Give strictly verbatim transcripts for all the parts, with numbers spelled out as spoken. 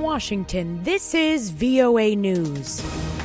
Washington, this is V O A News.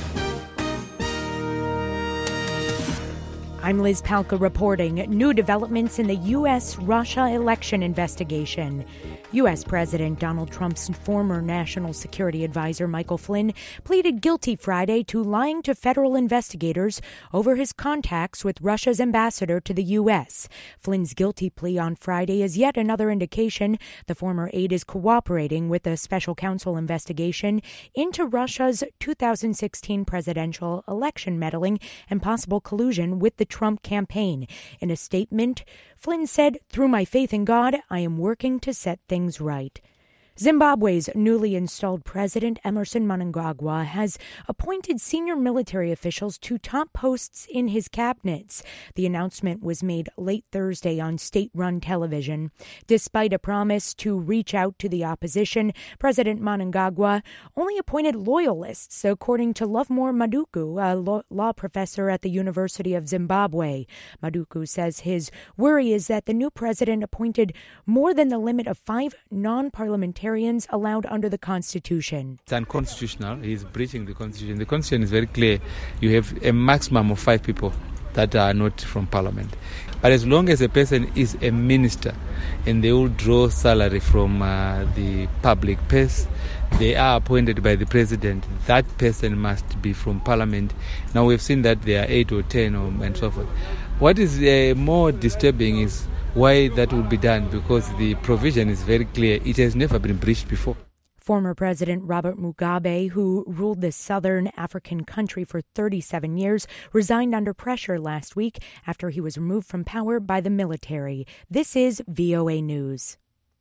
I'm Liz Palka reporting new developments in the U S Russia election investigation. U S. President Donald Trump's former national security advisor Michael Flynn pleaded guilty Friday to lying to federal investigators over his contacts with Russia's ambassador to the U S. Flynn's guilty plea on Friday is yet another indication the former aide is cooperating with the special counsel investigation into Russia's two thousand sixteen presidential election meddling and possible collusion with the Trump campaign. In a statement, Flynn said, "Through my faith in God, I am working to set things right." Zimbabwe's newly installed president, Emmerson Mnangagwa, has appointed senior military officials to top posts in his cabinets. The announcement was made late Thursday on state-run television. Despite a promise to reach out to the opposition, President Mnangagwa only appointed loyalists, according to Lovemore Maduku, a law professor at the University of Zimbabwe. Maduku says his worry is that the new president appointed more than the limit of five non-parliamentarians allowed under the Constitution. It's unconstitutional. He is breaching the Constitution. The Constitution is very clear. You have a maximum of five people that are not from Parliament. But as long as a person is a minister and they will draw salary from uh, the public purse, they are appointed by the president, that person must be from Parliament. Now we've seen that there are eight or ten or, and so forth. What is uh, more disturbing is why that will be done, because the provision is very clear. It has never been breached before. Former President Robert Mugabe, who ruled this southern African country for thirty-seven years, resigned under pressure last week after he was removed from power by the military. This is V O A News.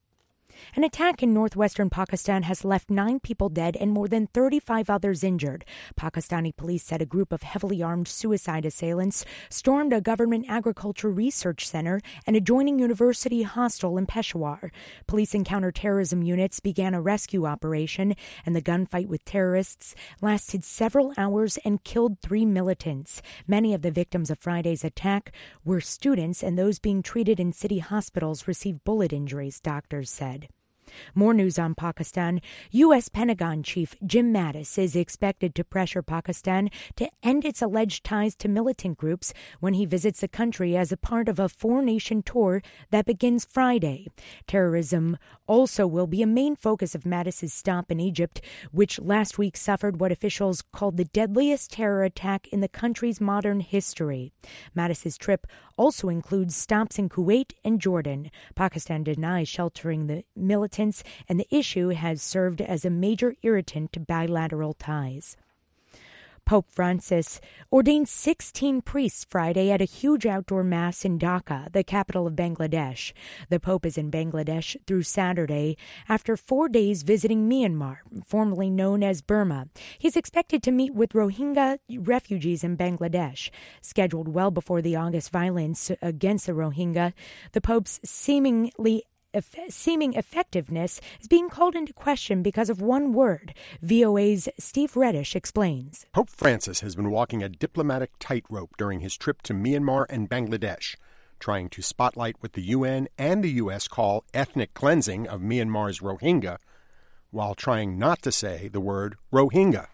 An attack in northwestern Pakistan has left nine people dead and more than thirty-five others injured. Pakistani police said a group of heavily armed suicide assailants stormed a government agriculture research center and adjoining university hostel in Peshawar. Police and counterterrorism units began a rescue operation, and the gunfight with terrorists lasted several hours and killed three militants. Many of the victims of Friday's attack were students, and those being treated in city hospitals received bullet injuries, doctors said. More news on Pakistan. U S. Pentagon Chief Jim Mattis is expected to pressure Pakistan to end its alleged ties to militant groups when he visits the country as a part of a four-nation tour that begins Friday. Terrorism also will be a main focus of Mattis's stop in Egypt, which last week suffered what officials called the deadliest terror attack in the country's modern history. Mattis's trip also includes stops in Kuwait and Jordan. Pakistan denies sheltering the militants, and the issue has served as a major irritant to bilateral ties. Pope Francis ordained sixteen priests Friday at a huge outdoor mass in Dhaka, the capital of Bangladesh. The Pope is in Bangladesh through Saturday after four days visiting Myanmar, formerly known as Burma. He's expected to meet with Rohingya refugees in Bangladesh. Scheduled well before the August violence against the Rohingya, the Pope's seemingly seeming effectiveness is being called into question because of one word. V O A's Steve Reddish explains. Pope Francis has been walking a diplomatic tightrope during his trip to Myanmar and Bangladesh, trying to spotlight what the U N and the U S call ethnic cleansing of Myanmar's Rohingya, while trying not to say the word Rohingya.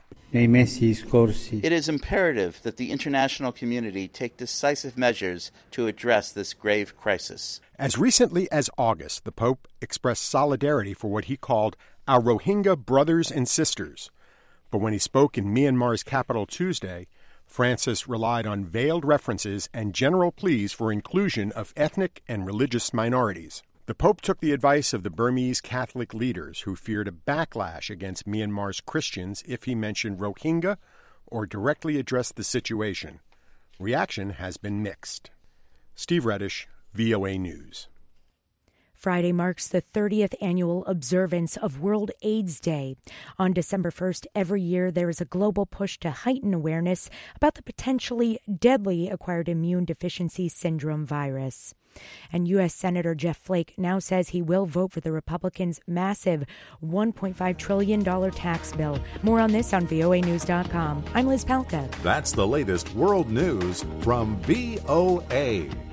It is imperative that the international community take decisive measures to address this grave crisis. As recently as August, the Pope expressed solidarity for what he called our Rohingya brothers and sisters. But when he spoke in Myanmar's capital Tuesday, Francis relied on veiled references and general pleas for inclusion of ethnic and religious minorities. The Pope took the advice of the Burmese Catholic leaders who feared a backlash against Myanmar's Christians if he mentioned Rohingya or directly addressed the situation. Reaction has been mixed. Steve Reddish, V O A News. Friday marks the thirtieth annual observance of World AIDS Day. On December first, every year there is a global push to heighten awareness about the potentially deadly acquired immune deficiency syndrome virus. And U S. Senator Jeff Flake now says he will vote for the Republicans' massive one point five trillion dollars tax bill. More on this on V O A news dot com. I'm Liz Palka. That's the latest world news from V O A.